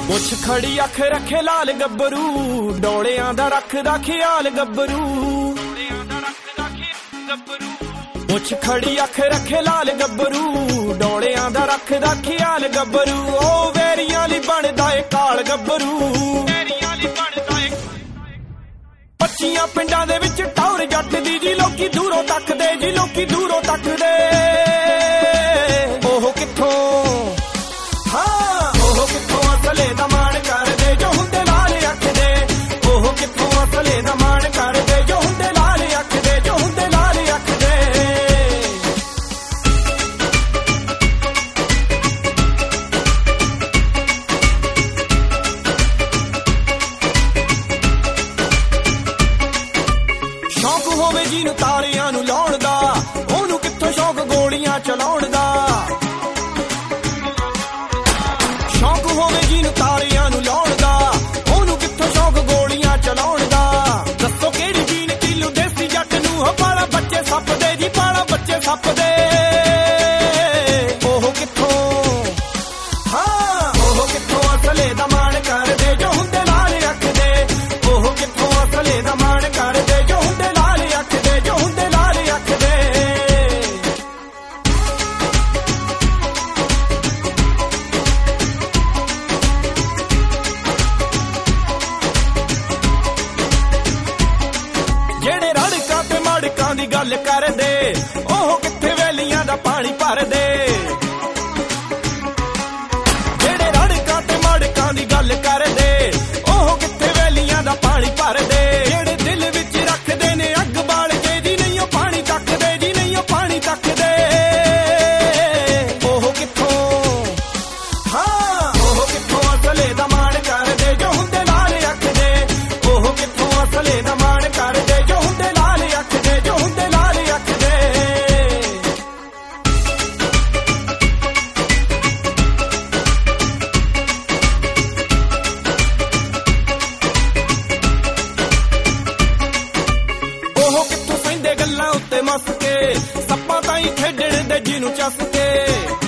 ਮੁੱਛ ਖੜੀ ਅੱਖ ਰੱਖੇ ਲਾਲ ਗੱਭਰੂ, ਡੋਲਿਆਂ ਦਾ ਰੱਖਦਾ ਖਿਆਲ ਗੱਭਰੂ। ਮੁੱਛ ਖੜੀ ਅੱਖ ਰੱਖੇ ਲਾਲ ਗੱਭਰੂ, ਡੋਲਿਆਂ ਦਾ ਰੱਖਦਾ ਖਿਆਲ ਗੱਭਰੂ। ਉਹ ਵੇਰੀਆਂ ਲਈ ਬਣਦਾ ਏ ਕਾਲ ਗੱਭਰੂ। 25 ਪਿੰਡਾਂ ਦੇ ਵਿੱਚ ਟੌਰ ਜੱਟ ਦੀ ਜੀ, ਲੋਕੀ ਦੂਰੋਂ ਤੱਕਦੇ ਜੀ, ਲੋਕੀ ਦੂਰੋਂ ਤੱਕਦੇ। ਉਹ ਕਿੱਥੋਂ ਉਹ ਕਿੱਥੋਂ ਅਸਲੇ ਦਾ ਮਾਣ ਕਰਦੇ ਜੋ ਹੁੰਦੇ ਲਾਲ ਅੱਖ ਦੇ। ਉਹ ਕਿੱਥੋਂ ਅਸਲੇ ਦਾ ਮਾਣ ਕਰਦੇ ਜੋ ਹੁੰਦੇ ਲਾਲ ਅੱਖ ਦੇ, ਜੋ ਹੁੰਦੇ ਲਾਲ ਅੱਖ ਦੇ। ਸ਼ੌਕ ਹੋਵੇ ਜਿਹਨੂੰ ਤਾਰਿਆਂ ਨੂੰ ਲਾਉਣ ਦਾ, ਉਹਨੂੰ ਕਿੱਥੋਂ ਸ਼ੌਕ ਗੋਲੀਆਂ ਚਲਾਉਣ ਦਾ। ਸ਼ੌਕ ਹੋਵੇ ਜਿਹਨੂੰ ਤਾਰਿਆਂ ਨੂੰ ਲਾਉਣ ਦਾ, ਉਹਨੂੰ ਕਿੱਥੋਂ ਸ਼ੌਕ ਗੋਲੀਆਂ ਚਲਾਉਣ ਦਾ। ਦੱਸੋ ਕਿਹੜੀ ਜੀਨ ਕਿਲੂ ਦੇਸੀ ਜੱਟ ਨੂੰ, ਪਾਲਾ ਬੱਚੇ ਸੱਪ ਦੇ ਜੀ, ਪਾਲਾ ਬੱਚੇ ਸੱਪ ਦੇ। ਉਹ ਕਿੱਥੋਂ ਉਹ ਕਿੱਥੋਂ ਅਸਲੇ ਦਾ ਮਾਣ ਕਰਦੇ ਜੋ ਹੁੰਦੇ ਲਾਲ ਅੱਖ ਦੇ। ਉਹ ਕਿੱਥੋਂ ਅਸਲੇ ਦਾ ਮਾਣ ਕਰਦੇ ਜੋ ਹੁੰਦੇ ਲਾਲ ਅੱਖ ਦੇ, ਜੋ ਹੁੰਦੇ ਲਾਲ ਅੱਖ ਦੇ। ਜਿਹੜੇ ਰੜਕਾਂ ਤੇ ਮੜਕਾਂ ਦੀ ਗੱਲ ਕਰਦੇ, ਉਹ ਕਿੱਥੇ ਵੇਲੀਆਂ ਦਾ ਪਾਣੀ ਭਰਦੇ। ਜਿਹੜੇ ਰੜਕਾਂ ਤੇ ਮੜਕਾਂ ਦੀ ਗੱਲ ਕਰਦੇ, ਉਹ ਕਿੱਥੇ ਵੇਲੀਆਂ ਦਾ ਪਾਣੀ ਭਰਦੇ। ਜਿਹੜੇ ਦਿਲ ਵਿੱਚ ਰੱਖਦੇ ਨੇ ਅੱਗ ਬਾਲ ਕੇ ਜੀ, ਨਹੀਂ ਉਹ ਪਾਣੀ ਤੱਕਦੇ ਜੀ, ਨਹੀਂ ਉਹ ਪਾਣੀ ਤੱਕਦੇ। ਉਹ ਕਿੱਥੋਂ ਉਹ ਕਿੱਥੋਂ ਅਸਲੇ ਦਾ ਮਾਣ ਕਰਦੇ ਜੋ ਹੁੰਦੇ ਲਾਲ ਅੱਖ ਦੇ। ਉਹ ਕਿੱਥੋਂ ਅਸਲੇ ਦਾ ਮਾਣ ਕਰਦੇ ਜੋ ਹੁੰਦੇ ਲਾਲ ਅੱਖ ਦੇ, ਜੋ ਹੁੰਦੇ ਲਾਲ ਅੱਖ ਦੇ। ਉਹ ਕਿੱਥੋਂ ਪੈਂਦੇ ਗੱਲਾਂ ਉੱਤੇ ਮੱਸ ਕੇ, ਸੱਪਾਂ ਤਾਈਂ ਖੇਡਣ ਦੇ ਜਿਹਨੂੰ ਚੱਸ ਕੇ।